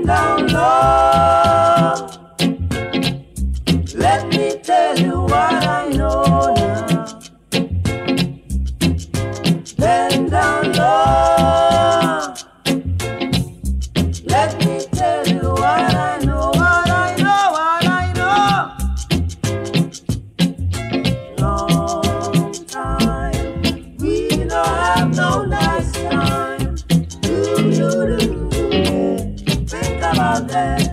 Bend down low. Let me tell you what I know now. Bend down low. Let me tell you what I know, what I know, what I know. Long time, we don't have no nice time. Do, do, do, do. Think about that.